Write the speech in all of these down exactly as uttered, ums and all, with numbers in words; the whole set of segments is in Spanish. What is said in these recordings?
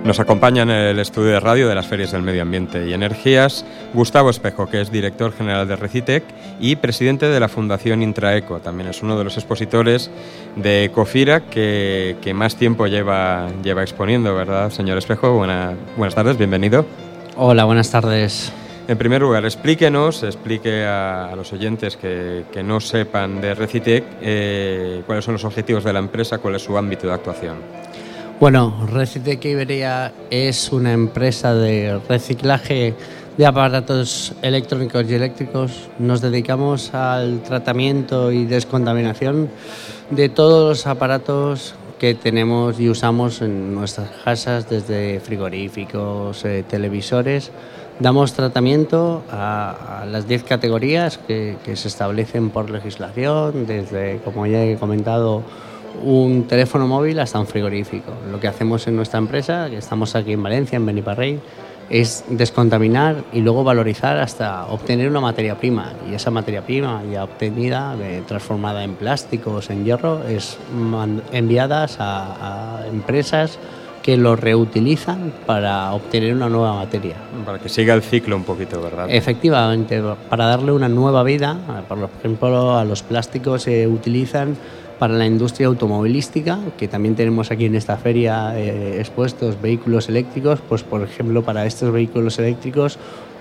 Nos acompaña en el estudio de radio de las Ferias del Medio Ambiente y Energías Gustavo Espejo, que es director general de Recitec y presidente de la Fundación Intraeco. También es uno de los expositores de Ecofira que, que más tiempo lleva, lleva exponiendo, ¿verdad, señor Espejo? Buena, buenas tardes, bienvenido. Hola, buenas tardes. En primer lugar, explíquenos, explique a, a los oyentes que, que no sepan de Recitec eh, cuáles son los objetivos de la empresa, cuál es su ámbito de actuación. Bueno, Recitec Iberia es una empresa de reciclaje de aparatos electrónicos y eléctricos. Nos dedicamos al tratamiento y descontaminación de todos los aparatos que tenemos y usamos en nuestras casas, desde frigoríficos, eh, televisores. Damos tratamiento a, a las diez categorías que, que se establecen por legislación, desde, como ya he comentado, un teléfono móvil hasta un frigorífico. Lo que hacemos en nuestra empresa, que estamos aquí en Valencia, en Beniparrell, es descontaminar y luego valorizar hasta obtener una materia prima. Y esa materia prima ya obtenida, eh, transformada en plásticos, en hierro, es man- enviadas a, a empresas que lo reutilizan para obtener una nueva materia. Para que siga el ciclo un poquito, ¿verdad? Efectivamente, para darle una nueva vida. Por ejemplo, a los plásticos se utilizan para la industria automovilística, que también tenemos aquí en esta feria eh, expuestos vehículos eléctricos. Pues por ejemplo, para estos vehículos eléctricos,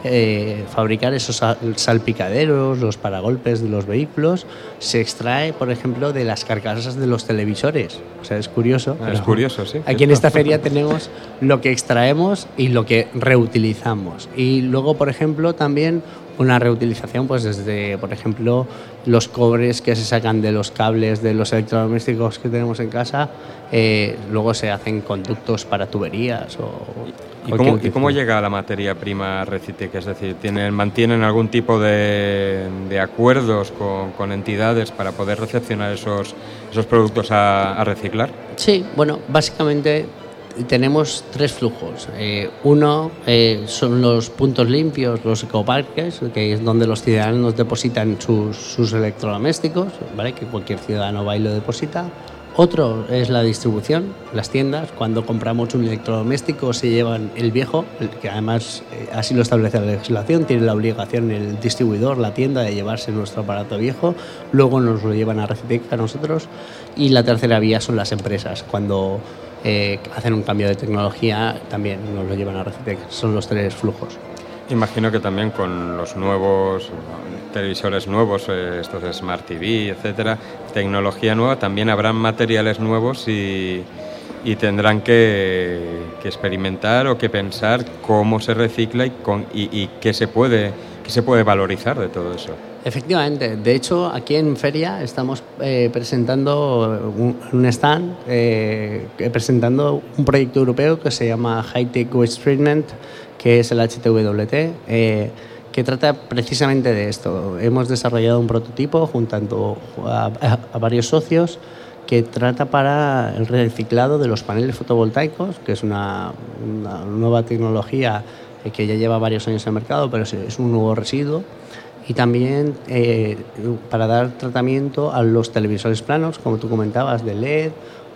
eh, fabricar esos salpicaderos, los paragolpes de los vehículos, se extrae, por ejemplo, de las carcasas de los televisores. O sea, es curioso. Es curioso, sí. Aquí en esta feria tenemos lo que extraemos y lo que reutilizamos. Y luego, por ejemplo, también una reutilización, pues desde, por ejemplo, los cobres que se sacan de los cables de los electrodomésticos que tenemos en casa, eh, luego se hacen conductos para tuberías o... ¿Y cómo, ¿Y cómo llega la materia prima a Recitec? Es decir, ¿tienen, ¿mantienen algún tipo de, de acuerdos con, con entidades para poder recepcionar esos, esos productos a, a reciclar? Sí, bueno, básicamente tenemos tres flujos. Eh, uno eh, son los puntos limpios, los ecoparques, que es donde los ciudadanos depositan sus, sus electrodomésticos, ¿vale? Que cualquier ciudadano va y lo deposita. Otro es la distribución, las tiendas. Cuando compramos un electrodoméstico se llevan el viejo, que además eh, así lo establece la legislación, tiene la obligación el distribuidor, la tienda, de llevarse nuestro aparato viejo, luego nos lo llevan a Recitec a nosotros. Y la tercera vía son las empresas, cuando eh, hacen un cambio de tecnología también nos lo llevan a Recitec. Son los tres flujos. Imagino que también con los nuevos televisores nuevos, eh, estos de Smart T V, etcétera, tecnología nueva, también habrán materiales nuevos y, y tendrán que, que experimentar o que pensar cómo se recicla y, con, y, y qué se puede, qué se puede valorizar de todo eso. Efectivamente, de hecho aquí en Feria estamos eh, presentando un, un stand, eh, presentando un proyecto europeo que se llama High Tech Waste Treatment, que es el H T W T, eh, que trata precisamente de esto. Hemos desarrollado un prototipo juntando a, a, a varios socios que trata para el reciclado de los paneles fotovoltaicos, que es una, una nueva tecnología que ya lleva varios años en el mercado, pero es un nuevo residuo. Y también eh, para dar tratamiento a los televisores planos, como tú comentabas, de L E D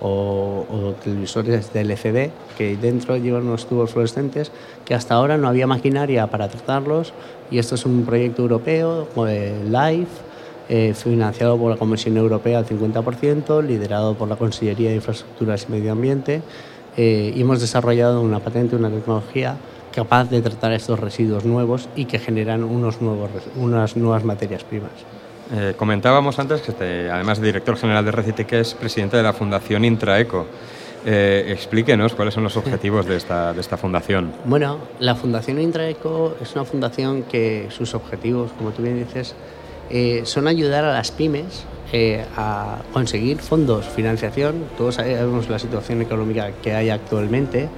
o, o televisores de L C D, que dentro llevan unos tubos fluorescentes, que hasta ahora no había maquinaria para tratarlos. Y esto es un proyecto europeo, eh, LIFE, eh, financiado por la Comisión Europea al cincuenta por ciento, liderado por la Consellería de Infraestructuras y Medio Ambiente, eh, y hemos desarrollado una patente, una tecnología capaz de tratar estos residuos nuevos y que generan unos nuevos, unas nuevas materias primas. Eh, comentábamos antes que, te, además de director general de Recitec, es presidente de la Fundación Intraeco. Eh, explíquenos cuáles son los objetivos de esta, de esta fundación. Bueno, la Fundación Intraeco es una fundación que sus objetivos, como tú bien dices, eh, son ayudar a las pymes eh, a conseguir fondos, financiación. Todos sabemos la situación económica que hay actualmente,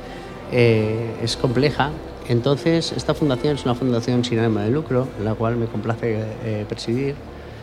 eh, es compleja. Entonces, esta fundación es una fundación sin ánimo de lucro, la cual me complace eh, presidir.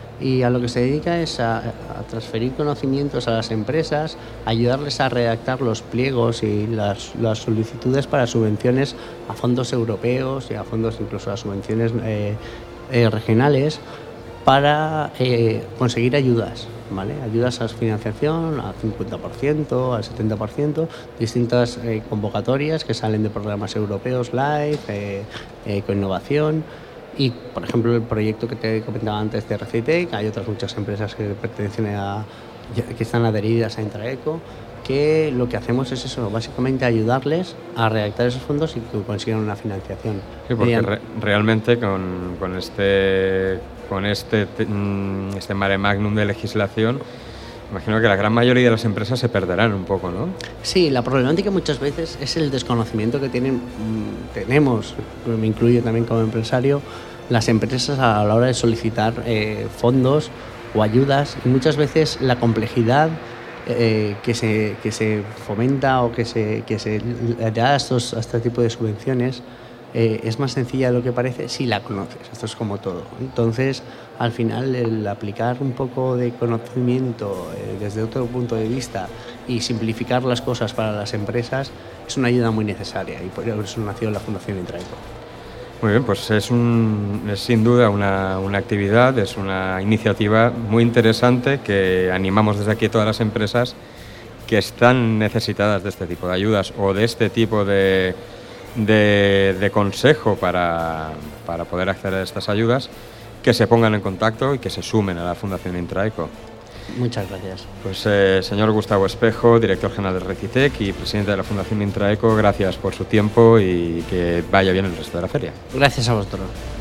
Y a lo que se dedica es a, a transferir conocimientos a las empresas, ayudarles a redactar los pliegos y las, las solicitudes para subvenciones a fondos europeos y a fondos incluso a subvenciones eh, eh, regionales para eh, conseguir ayudas. ¿vale? Ayudas a financiación al cincuenta por ciento, al setenta por ciento, distintas eh, convocatorias que salen de programas europeos, LIFE, eh, eh, Ecoinnovación. Y, por ejemplo, el proyecto que te comentaba antes de Recitec, hay otras muchas empresas que pertenecen a, que están adheridas a Intraeco, que lo que hacemos es eso, básicamente ayudarles a redactar esos fondos y que consigan una financiación. Sí, porque re realmente con, con este, con este, este mare magnum de legislación, imagino que la gran mayoría de las empresas se perderán un poco, ¿no? Sí, la problemática muchas veces es el desconocimiento que tienen, tenemos, me incluyo también como empresario, las empresas a la hora de solicitar eh, fondos o ayudas, y muchas veces la complejidad eh, que, se, que se fomenta o que se, que se da a, estos, a este tipo de subvenciones eh, es más sencilla de lo que parece si la conoces. Esto es como todo. Entonces, al final, el aplicar un poco de conocimiento eh, desde otro punto de vista y simplificar las cosas para las empresas es una ayuda muy necesaria, y por eso nació la Fundación Intraeco. Muy bien, pues es, un, es sin duda una, una actividad, es una iniciativa muy interesante que animamos desde aquí a todas las empresas que están necesitadas de este tipo de ayudas o de este tipo de, de, de consejo para, para poder acceder a estas ayudas, que se pongan en contacto y que se sumen a la Fundación Intraeco. Muchas gracias. Pues eh, señor Gustavo Espejo, director general de Recitec y presidente de la Fundación Intraeco, gracias por su tiempo y que vaya bien el resto de la feria. Gracias a vosotros.